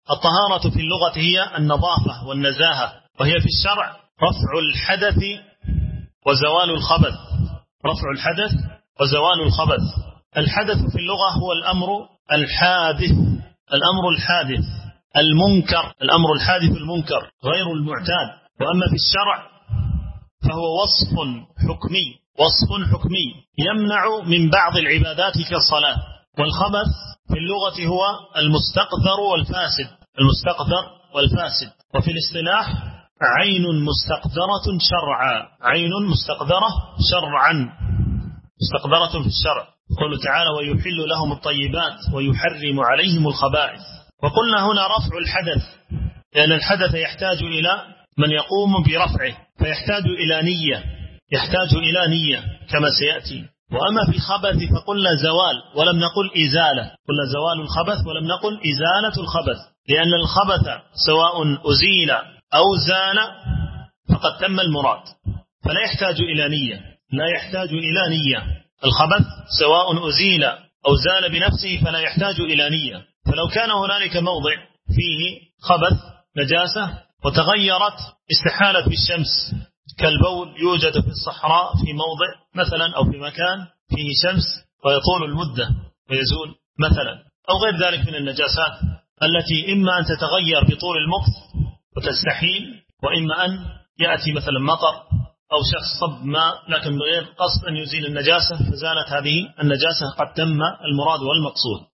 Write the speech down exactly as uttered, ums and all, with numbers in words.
الطهارة في اللغة هي النظافة والنزاهة، وهي في الشرع رفع الحدث وزوال الخبث. رفع الحدث وزوال الخبث. الحدث في اللغة هو الأمر الحادث، الأمر الحادث المنكر، الأمر الحادث المنكر غير المعتاد. وأما في الشرع فهو وصف حكمي، وصف حكمي يمنع من بعض العبادات كالصلاة. والخبث في اللغة هو المستقذر والفاسد، المستقذر والفاسد. وفي الاصطلاح عين مستقذرة شرعا، عين مستقذرة شرعا، مستقذرة في الشرع. قوله تعالى ويحل لهم الطيبات ويحرم عليهم الخبائث. وقلنا هنا رفع الحدث لأن الحدث يحتاج إلى من يقوم برفعه، فيحتاج إلى نية، يحتاج إلى نية كما سيأتي. وأما في الخبث فقلنا زوال ولم نقل إزالة، قلنا زوال الخبث ولم نقل إزالة الخبث، لأن الخبث سواء أزيل أو زال فقد تم المراد، فلا يحتاج إلى نية، لا يحتاج إلى نية. الخبث سواء أزيل أو زال بنفسه فلا يحتاج إلى نية. فلو كان هنالك موضع فيه خبث نجاسة وتغيرت استحالت بالشمس كالبول يوجد في الصحراء في موضع مثلا أو في مكان فيه شمس ويطول المدة ويزول مثلا، أو غير ذلك من النجاسات التي إما أن تتغير بطول المكث وتستحيل، وإما أن يأتي مثلا مطر أو شخص صب ماء لكن بغير قصد أن يزيل النجاسة فزالت هذه النجاسة، قد تم المراد والمقصود.